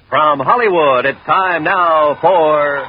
From Hollywood, it's time now for...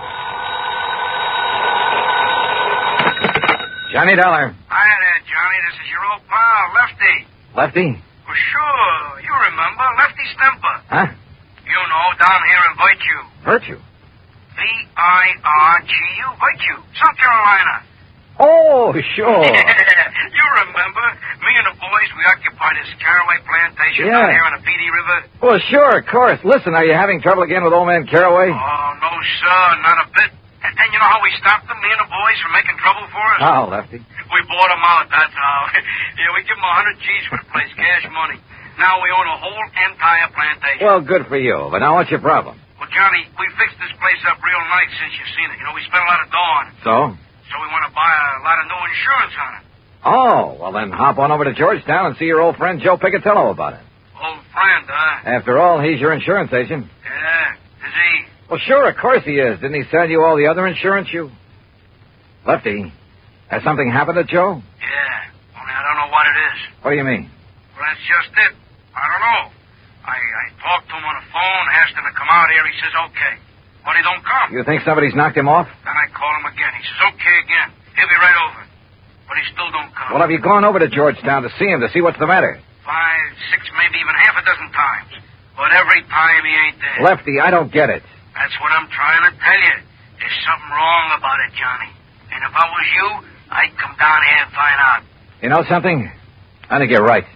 Johnny Dollar. Hi there, Johnny. This is your old pal, Lefty. Lefty? Well, sure. You remember. Lefty Stemper. Huh? You know, down here in Virtue. Virtue? V-I-R-G-U, Virtue, South Carolina. Oh, sure. You remember. Me and the boys, we occupied this Caraway plantation down here on the Petey River. Well, sure, of course. Listen, are you having trouble again with old man Caraway? Oh, no, sir, not a bit. And you know how we stopped them, me and the boys, from making trouble for us? How, Lefty? We bought them out, that's how. Yeah, we give them 100 G's for the place, cash money. Now we own a whole entire plantation. Well, good for you. But now what's your problem? Well, Johnny, we fixed this place up real nice since you've seen it. You know, we spent a lot of dough on it. So we want to buy a lot of new insurance on it. Oh, well then hop on over to Georgetown and see your old friend Joe Picatello about it. Old friend, huh? After all, he's your insurance agent. Yeah, is he? Well, sure, of course he is. Didn't he sell you all the other insurance Lefty, has something happened to Joe? Yeah, only I don't know what it is. What do you mean? Well, that's just it. I don't know. I talked to him on the phone, asked him to come out here. He says, okay. But he don't come. You think somebody's knocked him off? Then I call him again. He says, okay again. He'll be right over. But he still don't come. Well, have you gone over to Georgetown to see him, to see what's the matter? 5, 6, maybe even half a dozen times. But every time he ain't there. Lefty, I don't get it. That's what I'm trying to tell you. There's something wrong about it, Johnny. And if I was you, I'd come down here and find out. You know something? I think you're right.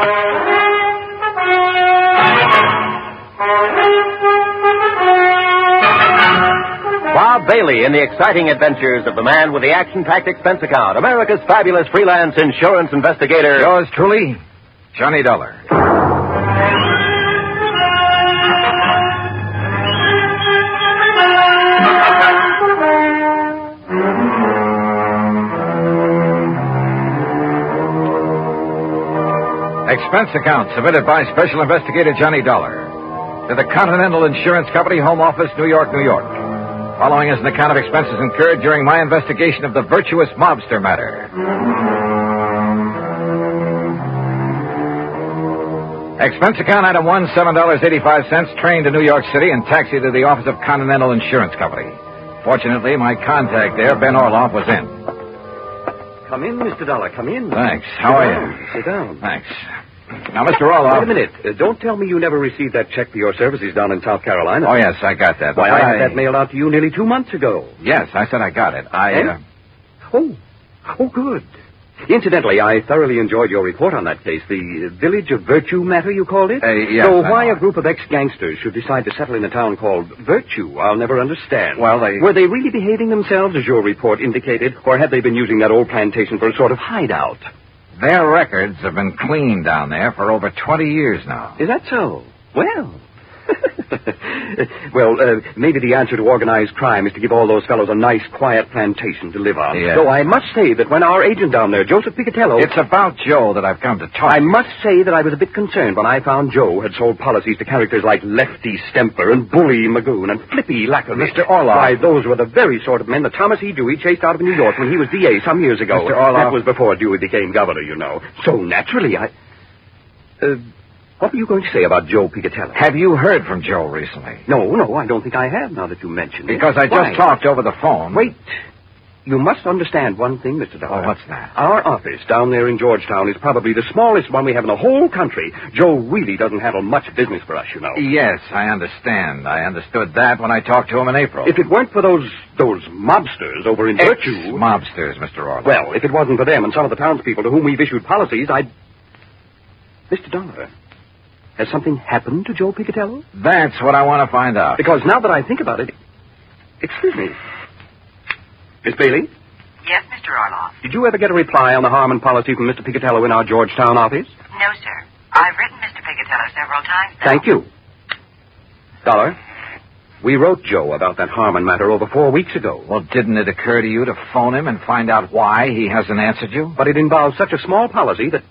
Bob Bailey in the exciting adventures of the man with the action-packed expense account, America's fabulous freelance insurance investigator. Yours truly, Johnny Dollar. Expense account submitted by Special Investigator Johnny Dollar to the Continental Insurance Company, Home Office, New York, New York. Following is an account of expenses incurred during my investigation of the virtuous mobster matter. Expense account item 1, $7.85, train to New York City and taxi to the office of Continental Insurance Company. Fortunately, my contact there, Ben Orloff, was in. Come in, Mr. Dollar, come in. Thanks. How are you? Sit down. Thanks. Now, Mr. Orloff... Wait a minute. Don't tell me you never received that check for your services down in South Carolina. Oh, yes, I got that. Why, I had that mailed out to you nearly 2 months ago. Yes, I said I got it. Oh, good. Incidentally, I thoroughly enjoyed your report on that case, the Village of Virtue matter, you called it? Yes. So why a group of ex-gangsters should decide to settle in a town called Virtue, I'll never understand. Well, Were they really behaving themselves, as your report indicated, or had they been using that old plantation for a sort of hideout? Their records have been clean down there for over 20 years now. Is that so? Well... maybe the answer to organized crime is to give all those fellows a nice, quiet plantation to live on. Yeah. Though I must say that when our agent down there, Joseph Picatello... It's about Joe that I've come to talk. I must say that I was a bit concerned when I found Joe had sold policies to characters like Lefty Stemper and Bully Magoon and Flippy Lackery. Mr. Orloff. Why, those were the very sort of men that Thomas E. Dewey chased out of New York when he was DA some years ago. Mr. Orloff. That was before Dewey became governor, you know. So naturally, what were you going to say about Joe Picatello? Have you heard from Joe recently? No, I don't think I have, now that you mention it. Because I just talked over the phone. Wait. You must understand one thing, Mr. Dollar. Oh, what's that? Our office down there in Georgetown is probably the smallest one we have in the whole country. Joe really doesn't handle much business for us, you know. Yes, I understand. I understood that when I talked to him in April. If it weren't for those mobsters over in Virtue... Mobsters, Mr. Orloff. Well, if it wasn't for them and some of the townspeople to whom we've issued policies, Mr. Dollar, has something happened to Joe Picatello? That's what I want to find out. Because now that I think about it... Excuse me. Miss Bailey? Yes, Mr. Orloff. Did you ever get a reply on the Harmon policy from Mr. Picatello in our Georgetown office? No, sir. I've written Mr. Picatello several times, though. Thank you. Dollar, we wrote Joe about that Harmon matter over 4 weeks ago. Well, didn't it occur to you to phone him and find out why he hasn't answered you? But it involves such a small policy that...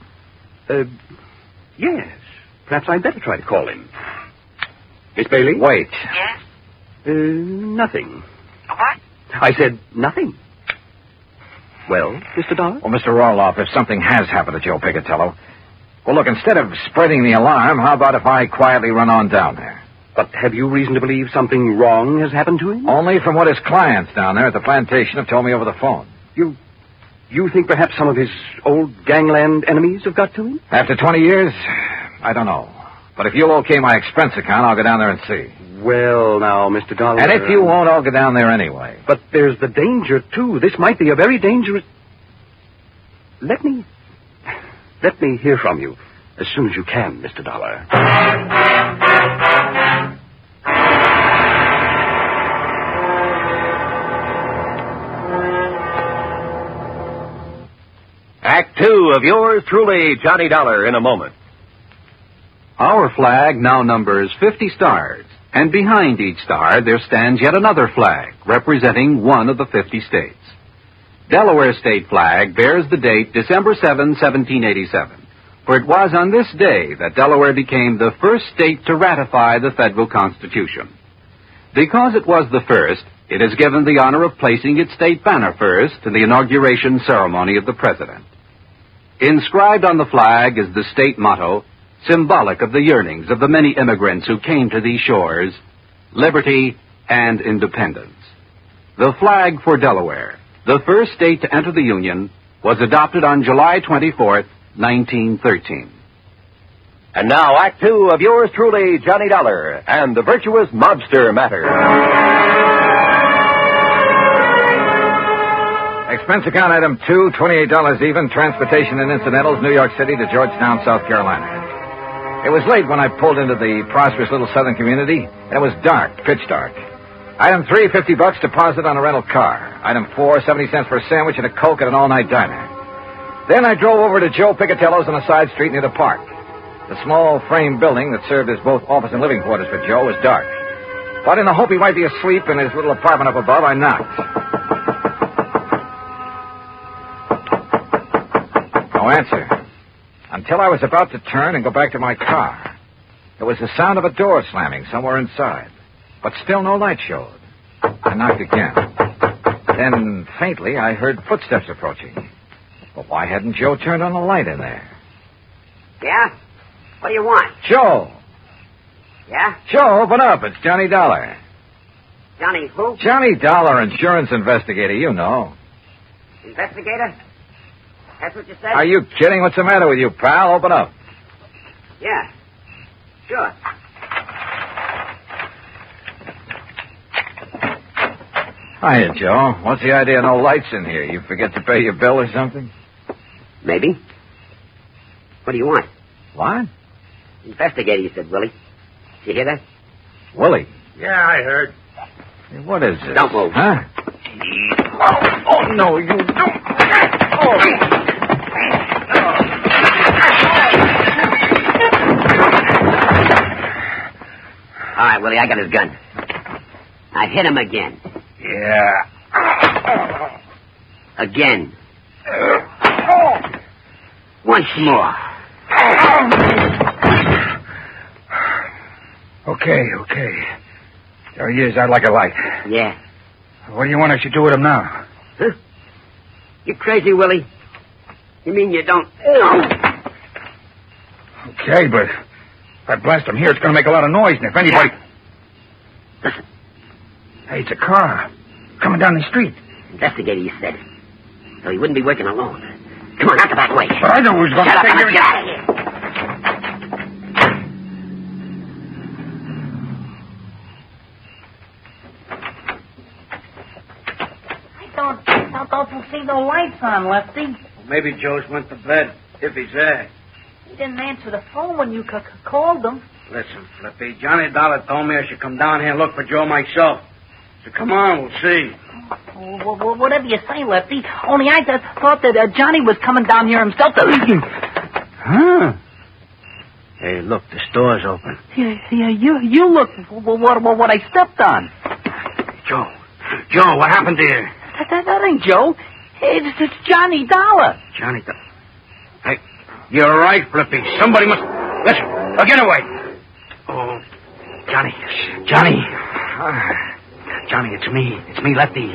yes. Perhaps I'd better try to call him. Miss Bailey? Wait. Yes? Nothing. What? I said nothing. Well, Mr. Dollar? Well, Mr. Orloff, if something has happened to Joe Picatello... Well, look, instead of spreading the alarm, how about if I quietly run on down there? But have you reason to believe something wrong has happened to him? Only from what his clients down there at the plantation have told me over the phone. You think perhaps some of his old gangland enemies have got to him? After 20 years, I don't know. But if you'll okay my expense account, I'll go down there and see. Well, now, Mr. Dollar... And if you won't, I'll go down there anyway. But there's the danger, too. This might be a very dangerous... Let me hear from you as soon as you can, Mr. Dollar. Act 2 of yours truly, Johnny Dollar, in a moment. Our flag now numbers 50 stars, and behind each star there stands yet another flag, representing one of the 50 states. Delaware's state flag bears the date December 7, 1787, for it was on this day that Delaware became the first state to ratify the federal Constitution. Because it was the first, it is given the honor of placing its state banner first in the inauguration ceremony of the President. Inscribed on the flag is the state motto, symbolic of the yearnings of the many immigrants who came to these shores, liberty and independence. The flag for Delaware, the first state to enter the Union, was adopted on July 24th, 1913. And now, Act 2 of yours truly, Johnny Dollar, and the virtuous mobster matter. Expense account item 2, $28 even, transportation and incidentals, New York City to Georgetown, South Carolina. It was late when I pulled into the prosperous little southern community, and it was dark, pitch dark. Item 3, $50 deposit on a rental car. Item 4, 70 cents for a sandwich and a Coke at an all-night diner. Then I drove over to Joe Picatello's on a side street near the park. The small frame building that served as both office and living quarters for Joe was dark. But in the hope he might be asleep in his little apartment up above, I knocked. No answer. Until I was about to turn and go back to my car. There was the sound of a door slamming somewhere inside. But still no light showed. I knocked again. Then, faintly, I heard footsteps approaching. But why hadn't Joe turned on the light in there? Yeah? What do you want? Joe! Yeah? Joe, open up. It's Johnny Dollar. Johnny who? Johnny Dollar, insurance investigator, you know. Investigator? That's what you said? Are you kidding? What's the matter with you, pal? Open up. Yeah. Sure. Hiya, Joe. What's the idea of no lights in here? You forget to pay your bill or something? Maybe. What do you want? What? Investigator, you said, Willie. Did you hear that? Willie. Yeah, I heard. Hey, what is this? Don't move. Huh? Oh, no, you don't. Oh. All right, Willie, I got his gun. I hit him again. Yeah. Again. Once more. Okay. There he is. I'd like a light. Yeah. What do you want us to do with him now? Huh? You crazy, Willie? You mean you don't... Okay, but if I blast him here, it's going to make a lot of noise, and if anybody... Listen. Hey, it's a car. Coming down the street. Investigator, you said. So he wouldn't be working alone. Come on, out the back way. But I know who's going to Shut up stay and here. let's get out of here. I don't see no lights on, Lefty. Maybe Joe's went to bed, if he's there. He didn't answer the phone when you called him. Listen, Flippy, Johnny Dollar told me I should come down here and look for Joe myself. So come on, we'll see. Well, whatever you say, Lefty. Only I just thought that Johnny was coming down here himself to... Huh? Hey, look, the store's open. Yeah, you look what I stepped on. Joe, what happened to you? That ain't Joe. It's Johnny Dollar. Johnny Dollar. Hey, you're right, Flippy. Somebody must... Listen, get away. Oh, Johnny, it's me. It's me, Lefty.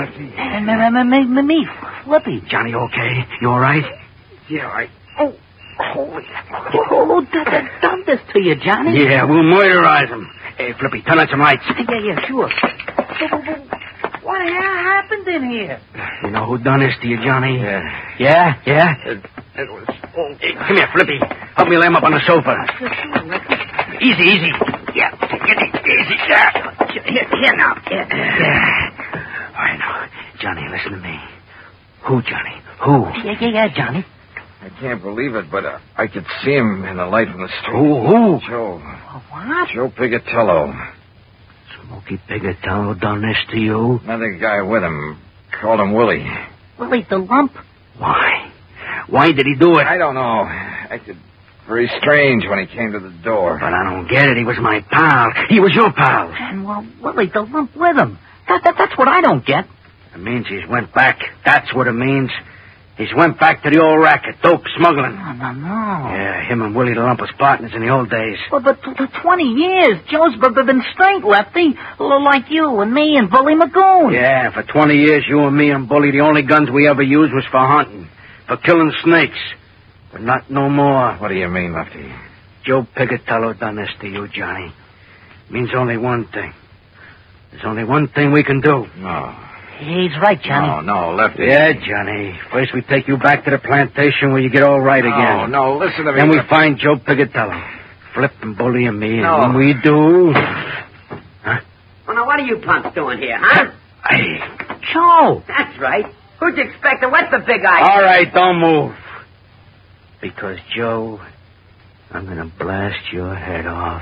Me, Flippy. Johnny, okay? You all right? Yeah, Who done this to you, Johnny? Yeah, we'll murderize him. Hey, Flippy, turn on some lights. Yeah, sure. What happened in here? You know who done this to you, Johnny? Yeah. Yeah? It was... Hey, come here, Flippy. Help me lay him up on the sofa. Easy. Yeah, get it. Easy. Here now. Yeah. All right, now. Johnny, listen to me. Who, Johnny? Who? Yeah, Johnny. I can't believe it, but I could see him in the light from the street. Who? Joe. What? Joe Pigatello. Smokey Pigatello done this to you? Another guy with him. Called him Willie. Willie the Lump? Why? Why did he do it? I don't know. Acted very strange when he came to the door. But I don't get it. He was my pal. He was your pal. And, Willie the Lump with him. That's what I don't get. It means he's went back. That's what it means. He's went back to the old racket, dope smuggling. No. Yeah, him and Willie the Lump was partners in the old days. Well, but 20 years, Joe's been straight, Lefty. Like you and me and Bully Magoon. Yeah, for 20 years, you and me and Bully, the only guns we ever used was for hunting, for killing snakes. But not no more. What do you mean, Lefty? Joe Pigatello done this to you, Johnny. Means only one thing. There's only one thing we can do. No. He's right, Johnny. No, Lefty. Yeah, Johnny. First we take you back to the plantation where you get all right again. No, listen to me. Then we find Joe Pigatello. Flip and Bully and me. No. And when we do... Huh? Well, now, what are you punks doing here, huh? Hey. Joe. That's right. Who'd you expect? What's the big idea? All right, don't move. Because, Joe, I'm going to blast your head off.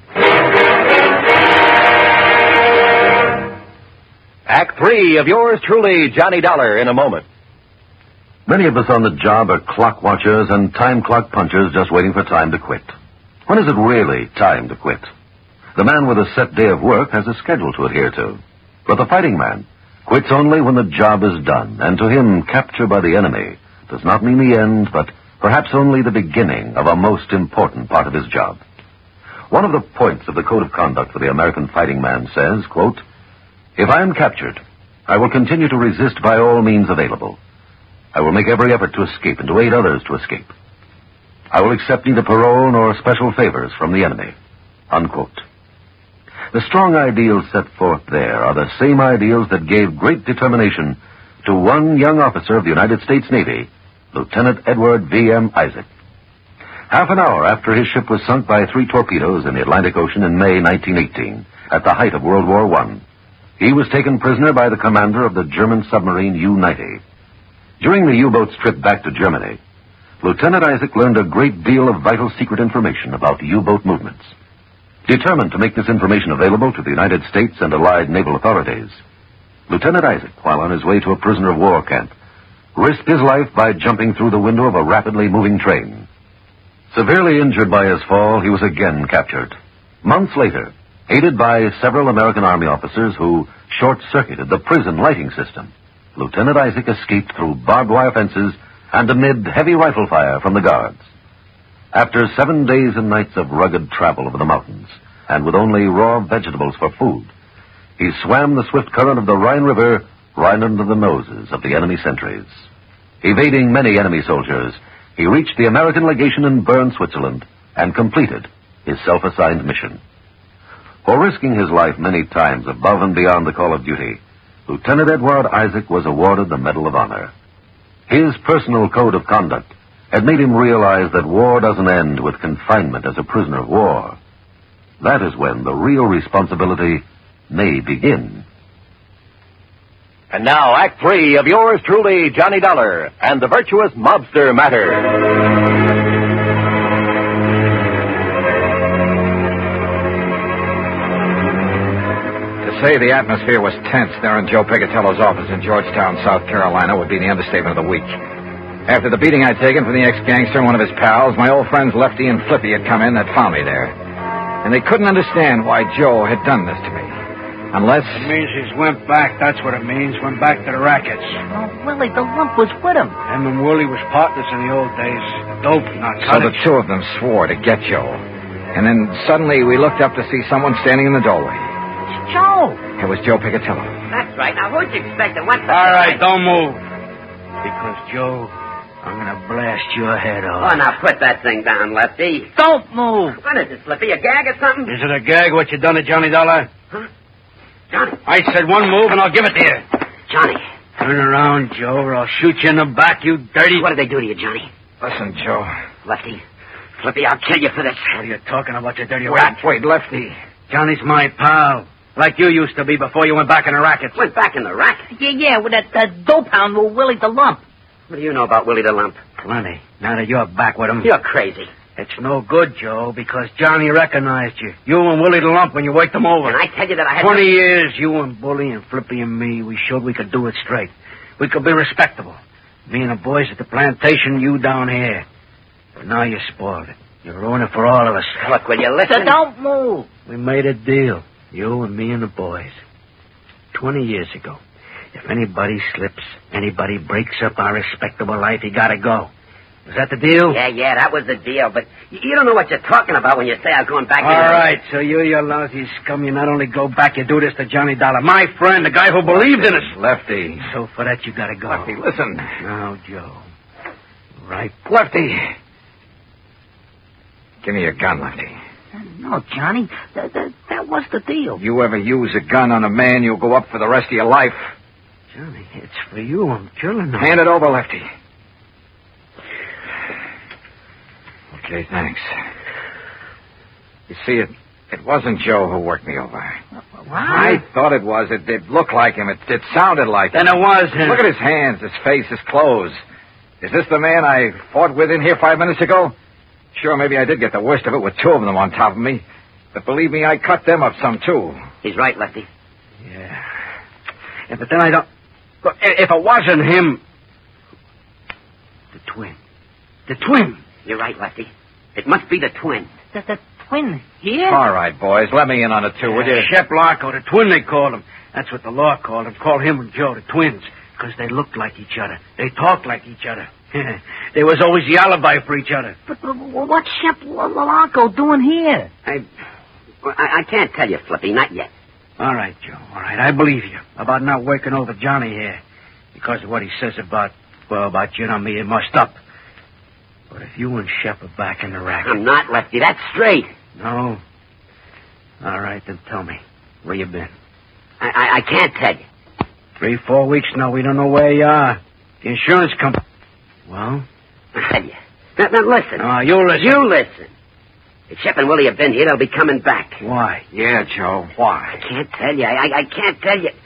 Act 3 of yours truly, Johnny Dollar, in a moment. Many of us on the job are clock watchers and time clock punchers just waiting for time to quit. When is it really time to quit? The man with a set day of work has a schedule to adhere to. But the fighting man quits only when the job is done, and to him, capture by the enemy does not mean the end, but perhaps only the beginning of a most important part of his job. One of the points of the Code of Conduct for the American fighting man says, quote, "If I am captured, I will continue to resist by all means available. I will make every effort to escape and to aid others to escape. I will accept neither parole nor special favors from the enemy." Unquote. The strong ideals set forth there are the same ideals that gave great determination to one young officer of the United States Navy, Lieutenant Edward V.M. Isaac. Half an hour after his ship was sunk by 3 torpedoes in the Atlantic Ocean in May 1918, at the height of World War I, he was taken prisoner by the commander of the German submarine U-90. During the U-boat's trip back to Germany, Lieutenant Isaac learned a great deal of vital secret information about U-boat movements. Determined to make this information available to the United States and Allied naval authorities, Lieutenant Isaac, while on his way to a prisoner of war camp, risked his life by jumping through the window of a rapidly moving train. Severely injured by his fall, he was again captured. Months later, aided by several American Army officers who short-circuited the prison lighting system, Lieutenant Isaac escaped through barbed wire fences and amid heavy rifle fire from the guards. After 7 days and nights of rugged travel over the mountains, and with only raw vegetables for food, he swam the swift current of the Rhine River right under the noses of the enemy sentries. Evading many enemy soldiers, he reached the American legation in Bern, Switzerland, and completed his self-assigned mission. For risking his life many times above and beyond the call of duty, Lieutenant Edward Isaac was awarded the Medal of Honor. His personal code of conduct had made him realize that war doesn't end with confinement as a prisoner of war. That is when the real responsibility may begin. And now, Act 3 of yours truly, Johnny Dollar, and the Virtuous Mobster Matter. Say the atmosphere was tense there in Joe Pigatello's office in Georgetown, South Carolina, would be the understatement of the week. After the beating I'd taken from the ex-gangster and one of his pals, my old friends Lefty and Flippy had come in and had found me there. And they couldn't understand why Joe had done this to me. Unless... It means he's went back, that's what it means. Went back to the rackets. Oh, Willie the Lump was with him. Him and Willie was partners in the old days. Dope, narcotics. So the two of them swore to get Joe. And then suddenly we looked up to see someone standing in the doorway. Joe! It was Joe Pigatello. That's right. Now, who'd you expect? What's the... All right, don't move. Because, Joe, I'm gonna blast your head off. Oh, now put that thing down, Lefty. Don't move. What is this, Flippy? A gag or something? Is it a gag what you done to Johnny Dollar? Huh? Johnny. I said one move and I'll give it to you. Johnny. Turn around, Joe, or I'll shoot you in the back, you dirty... What did they do to you, Johnny? Listen, Joe. Lefty. Flippy, I'll kill you for this. What are you talking about, you dirty rat? Wait, Lefty. Johnny's my pal. Like you used to be before you went back in the rackets. Went back in the racket? Yeah, with that dope hound with Willie the Lump. What do you know about Willie the Lump? Plenty. Now that you're back with him. You're crazy. It's no good, Joe, because Johnny recognized you. You and Willie the Lump when you waked him over. And I tell you that I had... 20 years, you and Bully and Flippy and me, we showed we could do it straight. We could be respectable. Me and the boys at the plantation, you down here. But now you spoiled it. You're ruining it for all of us. Look, will you listen? So don't move. We made a deal. You and me and the boys. 20 years ago. If anybody slips, anybody breaks up our respectable life, you gotta go. Was that the deal? Yeah, that was the deal. But you don't know what you're talking about when you say I'm going back in. All right, so you lousy scum, you not only go back, you do this to Johnny Dollar. My friend, the guy who believed in us. Lefty. So for that, you gotta go. Lefty, listen. Now, Joe. Right. Lefty. Give me your gun, Lefty. No, Johnny, that was the deal. You ever use a gun on a man, you'll go up for the rest of your life. Johnny, it's for you. I'm killing him. Hand it over, Lefty. Okay, thanks. You see, it wasn't Joe who worked me over. What? I thought it was. It looked like him. It sounded like him. Then it was him. Look at his hands, his face, his clothes. Is this the man I fought with in here 5 minutes ago? Sure, maybe I did get the worst of it with 2 of them on top of me. But believe me, I cut them up some, too. He's right, Lefty. Yeah, but then I don't... Look, if it wasn't him... The twin. The twin. You're right, Lefty. It must be the twin. The twin here? All right, boys, let me in on it, too, would you? Shep Larko, the twin they called him. That's what the law called him. Called him and Joe the twins. Because they looked like each other. They talked like each other. There was always the alibi for each other. But what's Shep Larko doing here? I can't tell you, Flippy, not yet. All right, Joe, all right. I believe you about not working over Johnny here. Because of what he says about you and me, it must up. But if you and Shep are back in the racket... I'm not, Lefty. That's straight. No? All right, then tell me. Where you been? I can't tell you. 3-4 weeks now. We don't know where you are. The insurance company... Well? I tell you. Now listen. No, you listen. You listen. If Shep and Willie have been here, they'll be coming back. Why? Yeah, Joe, why? I can't tell you. I can't tell you.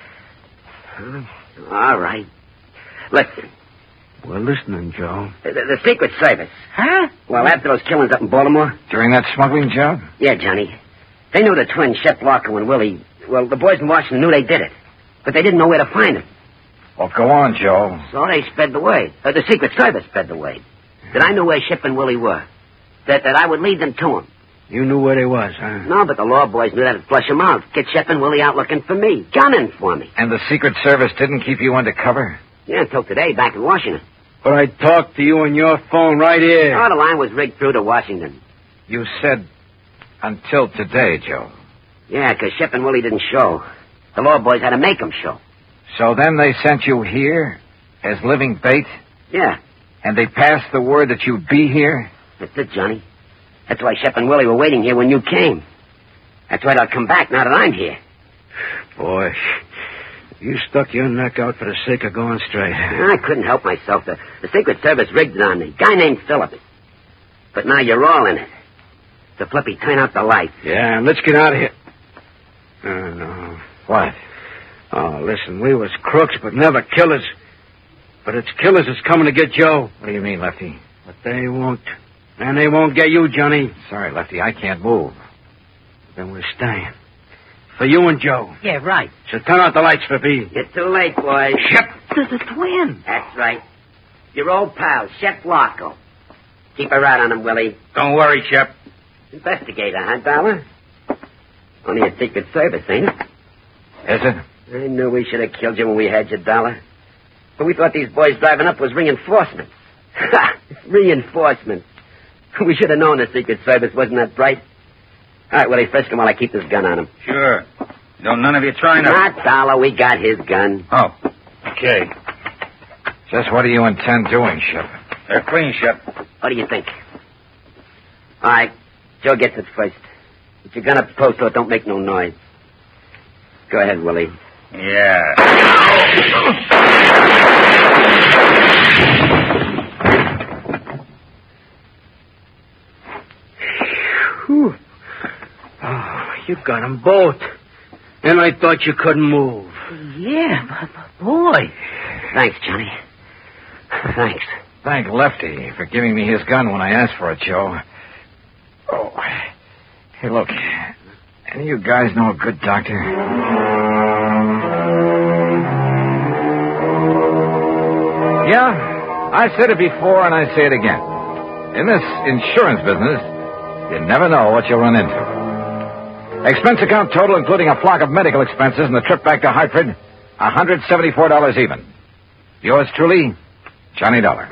All right. Listen. We're listening, Joe. The Secret Service. Huh? Well, after those killings up in Baltimore... During that smuggling job? Yeah, Johnny. They knew the twins, Shep Larko and Willie. Well, the boys in Washington knew they did it. But they didn't know where to find them. Well, go on, Joe. So they sped the word. The Secret Service sped the word. That I knew where Shep and Willie were. That I would lead them to them. You knew where they was, huh? No, but the law boys knew that'd flush them out. Get Shep and Willie out looking for me. Gunning for me. And the Secret Service didn't keep you undercover? Yeah, until today, back in Washington. But I talked to you on your phone right here. Oh, the line was rigged through to Washington. You said until today, Joe. Yeah, because Shep and Willie didn't show. The law boys had to make them show. So then they sent you here as living bait? Yeah. And they passed the word that you'd be here? That's it, Johnny. That's why Shep and Willie were waiting here when you came. That's why they'll come back now that I'm here. Boy, you stuck your neck out for the sake of going straight. I couldn't help myself. The Secret Service rigged it on me. Guy named Phillips. But now you're all in it. So, Flippy, turn out the light. Yeah, let's get out of here. No. What? Oh, listen, we was crooks, but never killers. But it's killers that's coming to get Joe. What do you mean, Lefty? But they won't. And they won't get you, Johnny. Sorry, Lefty, I can't move. Then we're staying. For you and Joe. Yeah, right. So turn out the lights, Flippy. It's too late, boys. Shep. The twin. That's right. Your old pal, Shep Larko. Keep a rat on him, Willie. Don't worry, Shep. Investigator, huh, Dollar? Only a Secret Service, ain't it? Is it? I knew we should have killed you when we had you, Dollar. But we thought these boys driving up was reinforcements. Ha! Reinforcements. We should have known the Secret Service wasn't that bright. All right, Willie, frisk him while I keep this gun on him. Sure. Don't none of you try to... Not Dollar. We got his gun. Oh, okay. Just what do you intend doing, Shep? They're clean, Shep. What do you think? All right. Joe gets it first. Put your gun up close so it don't make no noise. Go ahead, Willie. Yeah. Whew. Oh, you got them both. And I thought you couldn't move. Yeah, boy. Thanks, Johnny. Thanks. Thank Lefty for giving me his gun when I asked for it, Joe. Oh. Hey, look. Any of you guys know a good doctor? Yeah, I said it before and I say it again. In this insurance business, you never know what you'll run into. Expense account total, including a flock of medical expenses and the trip back to Hartford, $174 even. Yours truly, Johnny Dollar.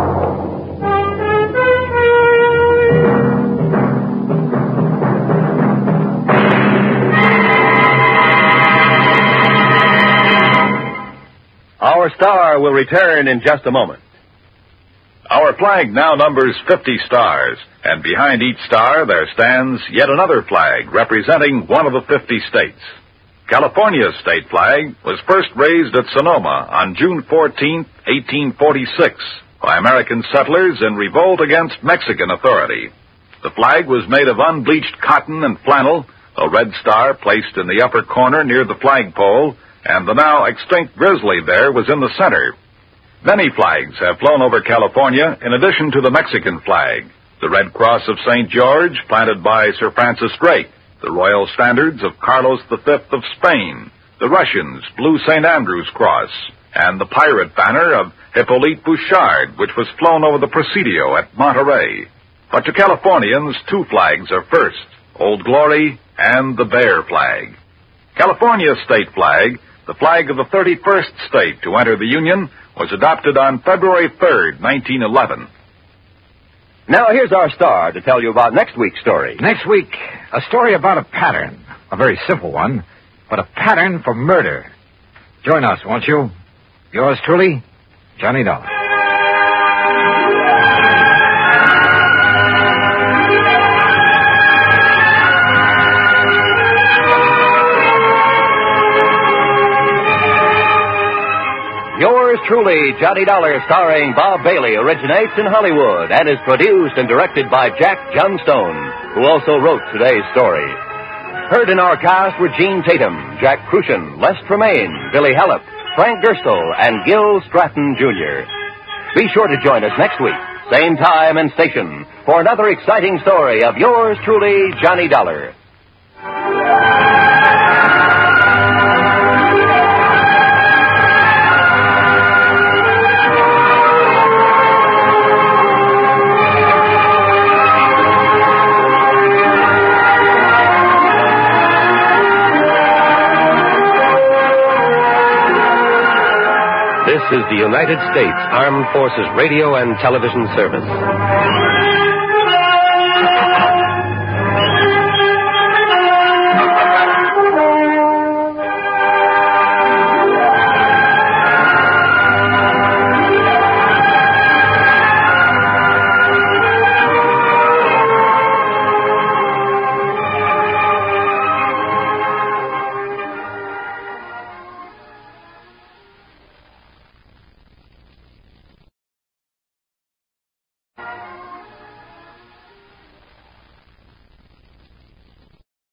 Our star will return in just a moment. Our flag now numbers 50 stars, and behind each star there stands yet another flag representing one of the 50 states. California's state flag was first raised at Sonoma on June 14, 1846, by American settlers in revolt against Mexican authority. The flag was made of unbleached cotton and flannel, a red star placed in the upper corner near the flagpole, and the now extinct grizzly bear was in the center. Many flags have flown over California in addition to the Mexican flag. The Red Cross of St. George, planted by Sir Francis Drake, the Royal Standards of Carlos V of Spain, the Russians' Blue St. Andrew's Cross, and the pirate banner of Hippolyte Bouchard, which was flown over the Presidio at Monterey. But to Californians, two flags are first, Old Glory and the Bear flag. California's state flag, the flag of the 31st state to enter the Union, was adopted on February 3rd, 1911. Now here's our star to tell you about next week's story. Next week, a story about a pattern. A very simple one, but a pattern for murder. Join us, won't you? Yours truly, Johnny Dollar. Yours truly, Johnny Dollar, starring Bob Bailey, originates in Hollywood and is produced and directed by Jack Johnstone, who also wrote today's story. Heard in our cast were Gene Tatum, Jack Crucian, Les Tremaine, Billy Hallop, Frank Gerstle, and Gil Stratton, Jr. Be sure to join us next week, same time and station, for another exciting story of yours truly, Johnny Dollar. This is the United States Armed Forces Radio and Television Service.